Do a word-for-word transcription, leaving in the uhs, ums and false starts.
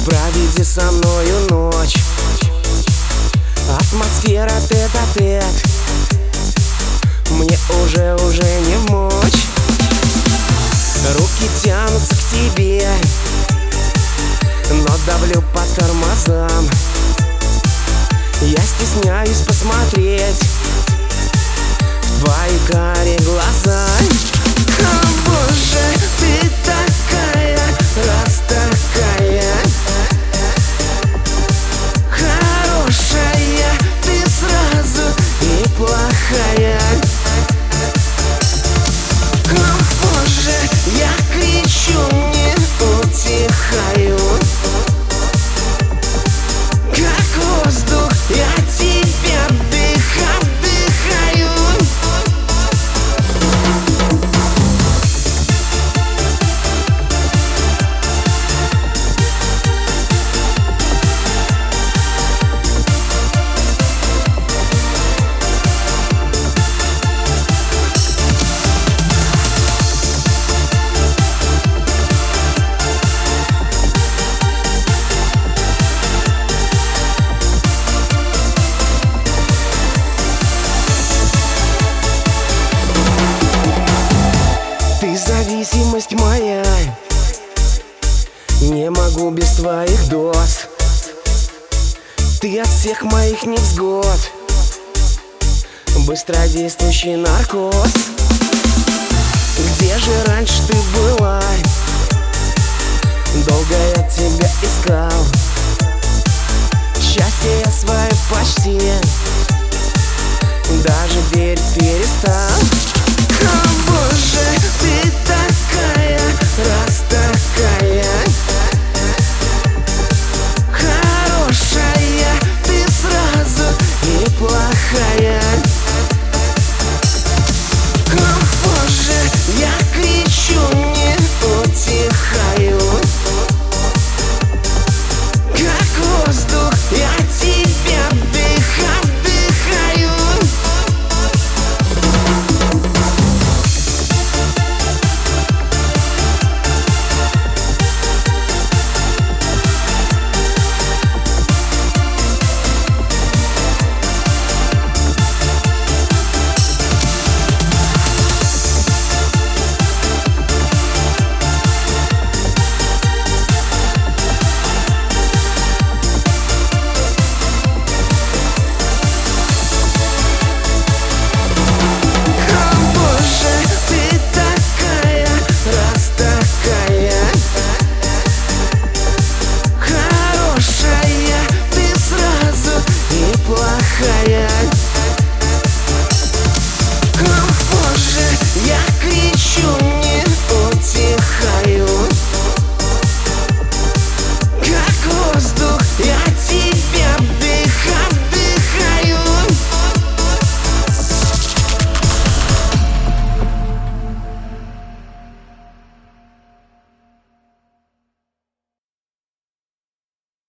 Проведи со мною ночь. Атмосфера тет-а-тет, мне уже, уже не мочь. Руки тянутся к тебе, но давлю по тормозам. Я стесняюсь посмотреть в твои карие глаза. О, боже, ты такая, раз такая хорошая, ты сразу и плохая. О, боже, я кричу, не утихаю. Как воздух, я тебя вдыхаю, вдыхаю. Зависимость моя, не могу без твоих доз. Ты от всех моих невзгод, быстродействующий наркоз. Где же раньше ты была? Долго я тебя искал. Счастье я свое почти даже верить перестал.